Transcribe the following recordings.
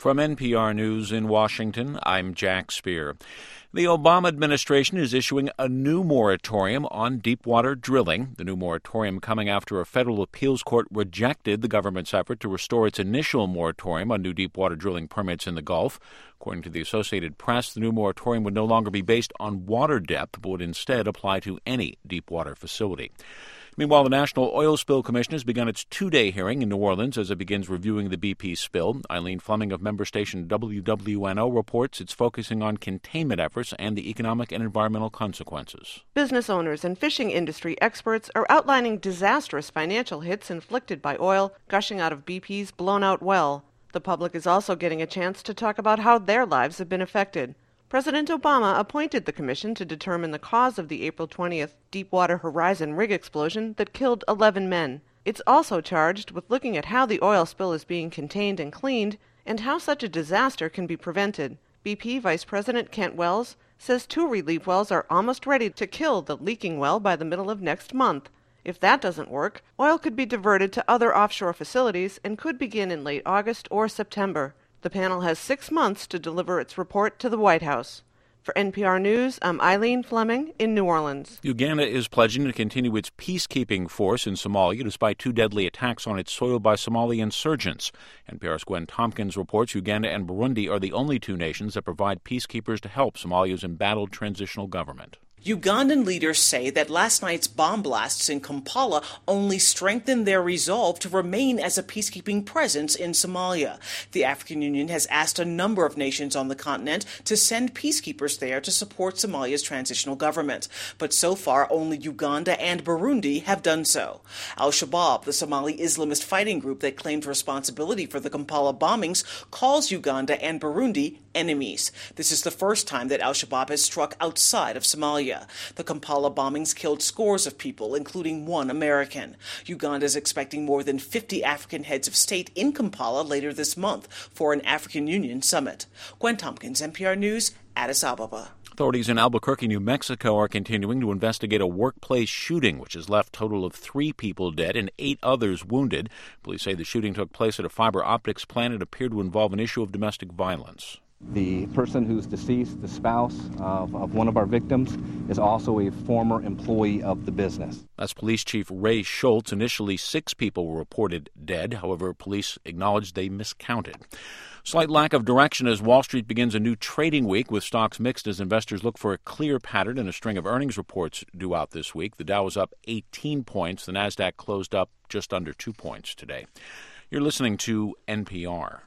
From NPR News in Washington, I'm Jack Speer. The Obama administration is issuing a new moratorium on deepwater drilling. The new moratorium coming after a federal appeals court rejected the government's effort to restore its initial moratorium on new deepwater drilling permits in the Gulf. According to the Associated Press, the new moratorium would no longer be based on water depth, but would instead apply to any deepwater facility. Meanwhile, the National Oil Spill Commission has begun its two-day hearing in New Orleans as it begins reviewing the BP spill. Eileen Fleming of member station WWNO reports it's focusing on containment efforts and the economic and environmental consequences. Business owners and fishing industry experts are outlining disastrous financial hits inflicted by oil gushing out of BP's blown-out well. The public is also getting a chance to talk about how their lives have been affected. President Obama appointed the commission to determine the cause of the April 20th Deepwater Horizon rig explosion that killed 11 men. It's also charged with looking at how the oil spill is being contained and cleaned and how such a disaster can be prevented. BP Vice President Kent Wells says 2 relief wells are almost ready to kill the leaking well by the middle of next month. If that doesn't work, oil could be diverted to other offshore facilities and could begin in late August or September. The panel has 6 months to deliver its report to the White House. For NPR News, I'm Eileen Fleming in New Orleans. Uganda is pledging to continue its peacekeeping force in Somalia despite 2 deadly attacks on its soil by Somali insurgents. NPR's Gwen Tompkins reports Uganda and Burundi are the only 2 nations that provide peacekeepers to help Somalia's embattled transitional government. Ugandan leaders say that last night's bomb blasts in Kampala only strengthened their resolve to remain as a peacekeeping presence in Somalia. The African Union has asked a number of nations on the continent to send peacekeepers there to support Somalia's transitional government. But so far, only Uganda and Burundi have done so. Al-Shabaab, the Somali Islamist fighting group that claimed responsibility for the Kampala bombings, calls Uganda and Burundi enemies. This is the first time that Al-Shabaab has struck outside of Somalia. The Kampala bombings killed scores of people, including 1 American. Uganda is expecting more than 50 African heads of state in Kampala later this month for an African Union summit. Gwen Tompkins, NPR News, Addis Ababa. Authorities in Albuquerque, New Mexico are continuing to investigate a workplace shooting which has left a total of 3 people dead and 8 others wounded. Police say the shooting took place at a fiber optics plant and appeared to involve an issue of domestic violence. The person who's deceased, the spouse of one of our victims, is also a former employee of the business. That's Police Chief Ray Schultz. Initially, 6 people were reported dead. However, police acknowledged they miscounted. Slight lack of direction as Wall Street begins a new trading week with stocks mixed as investors look for a clear pattern in a string of earnings reports due out this week. The Dow was up 18 points. The Nasdaq closed up just under 2 points today. You're listening to NPR.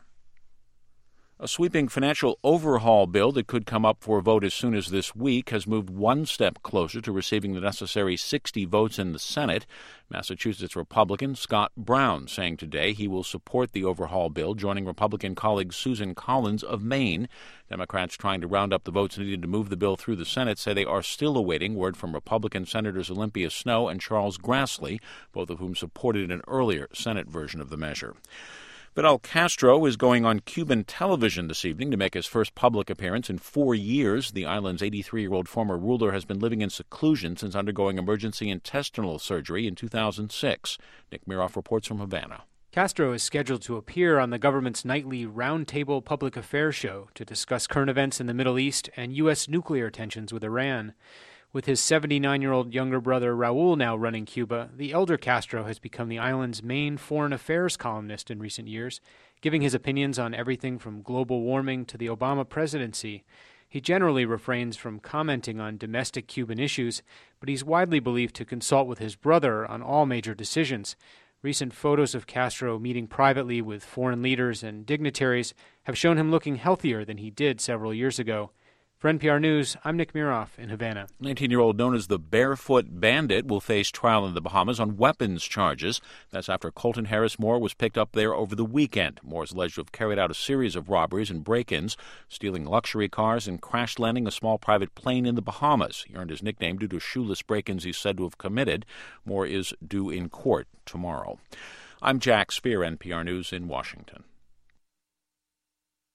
A sweeping financial overhaul bill that could come up for a vote as soon as this week has moved one step closer to receiving the necessary 60 votes in the Senate. Massachusetts Republican Scott Brown saying today he will support the overhaul bill, joining Republican colleague Susan Collins of Maine. Democrats trying to round up the votes needed to move the bill through the Senate say they are still awaiting word from Republican Senators Olympia Snowe and Charles Grassley, both of whom supported an earlier Senate version of the measure. Fidel Castro is going on Cuban television this evening to make his first public appearance in 4 years. The island's 83-year-old former ruler has been living in seclusion since undergoing emergency intestinal surgery in 2006. Nick Miroff reports from Havana. Castro is scheduled to appear on the government's nightly Roundtable Public Affairs show to discuss current events in the Middle East and U.S. nuclear tensions with Iran. With his 79-year-old younger brother Raul now running Cuba, the elder Castro has become the island's main foreign affairs columnist in recent years, giving his opinions on everything from global warming to the Obama presidency. He generally refrains from commenting on domestic Cuban issues, but he's widely believed to consult with his brother on all major decisions. Recent photos of Castro meeting privately with foreign leaders and dignitaries have shown him looking healthier than he did several years ago. For NPR News, I'm Nick Miroff in Havana. 19-year-old known as the Barefoot Bandit will face trial in the Bahamas on weapons charges. That's after Colton Harris Moore was picked up there over the weekend. Moore is alleged to have carried out a series of robberies and break-ins, stealing luxury cars and crash landing a small private plane in the Bahamas. He earned his nickname due to shoeless break-ins he's said to have committed. Moore is due in court tomorrow. I'm Jack Speer, NPR News in Washington.